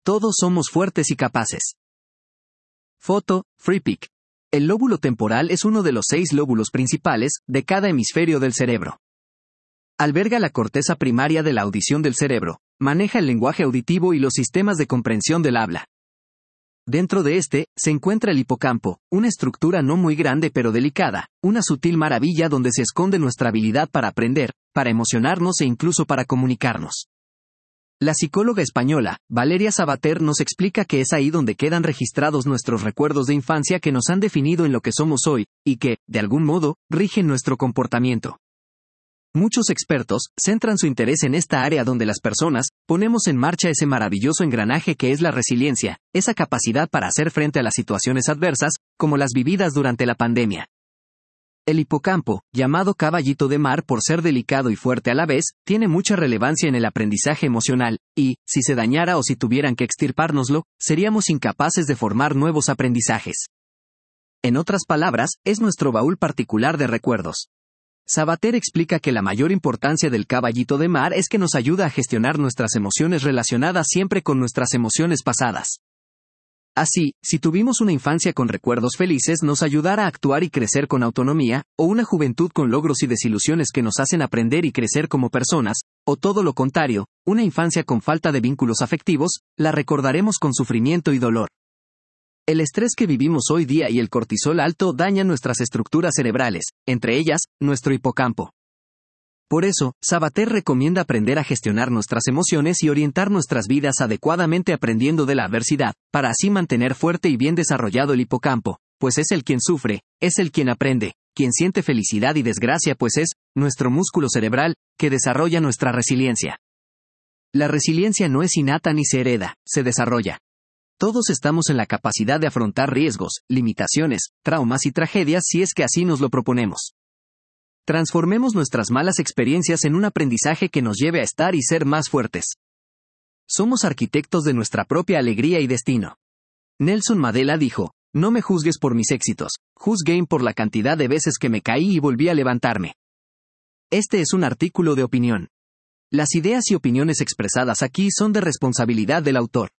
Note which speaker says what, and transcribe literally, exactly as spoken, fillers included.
Speaker 1: Todos somos fuertes y capaces. Foto, FreePic. El lóbulo temporal es uno de los seis lóbulos principales de cada hemisferio del cerebro. Alberga la corteza primaria de la audición del cerebro, maneja el lenguaje auditivo y los sistemas de comprensión del habla. Dentro de este, se encuentra el hipocampo, una estructura no muy grande pero delicada, una sutil maravilla donde se esconde nuestra habilidad para aprender, para emocionarnos e incluso para comunicarnos. La psicóloga española, Valeria Sabater, nos explica que es ahí donde quedan registrados nuestros recuerdos de infancia que nos han definido en lo que somos hoy, y que, de algún modo, rigen nuestro comportamiento. Muchos expertos centran su interés en esta área donde las personas ponemos en marcha ese maravilloso engranaje que es la resiliencia, esa capacidad para hacer frente a las situaciones adversas, como las vividas durante la pandemia. El hipocampo, llamado caballito de mar por ser delicado y fuerte a la vez, tiene mucha relevancia en el aprendizaje emocional, y, si se dañara o si tuvieran que extirpárnoslo, seríamos incapaces de formar nuevos aprendizajes. En otras palabras, es nuestro baúl particular de recuerdos. Sabater explica que la mayor importancia del caballito de mar es que nos ayuda a gestionar nuestras emociones relacionadas siempre con nuestras emociones pasadas. Así, si tuvimos una infancia con recuerdos felices nos ayudará a actuar y crecer con autonomía, o una juventud con logros y desilusiones que nos hacen aprender y crecer como personas, o todo lo contrario, una infancia con falta de vínculos afectivos, la recordaremos con sufrimiento y dolor. El estrés que vivimos hoy día y el cortisol alto dañan nuestras estructuras cerebrales, entre ellas, nuestro hipocampo. Por eso, Sabater recomienda aprender a gestionar nuestras emociones y orientar nuestras vidas adecuadamente aprendiendo de la adversidad, para así mantener fuerte y bien desarrollado el hipocampo, pues es el quien sufre, es el quien aprende, quien siente felicidad y desgracia pues es, nuestro músculo cerebral, que desarrolla nuestra resiliencia. La resiliencia no es innata ni se hereda, se desarrolla. Todos estamos en la capacidad de afrontar riesgos, limitaciones, traumas y tragedias si es que así nos lo proponemos. Transformemos nuestras malas experiencias en un aprendizaje que nos lleve a estar y ser más fuertes. Somos arquitectos de nuestra propia alegría y destino. Nelson Mandela dijo, no me juzgues por mis éxitos, juzguen por la cantidad de veces que me caí y volví a levantarme. Este es un artículo de opinión. Las ideas y opiniones expresadas aquí son de responsabilidad del autor.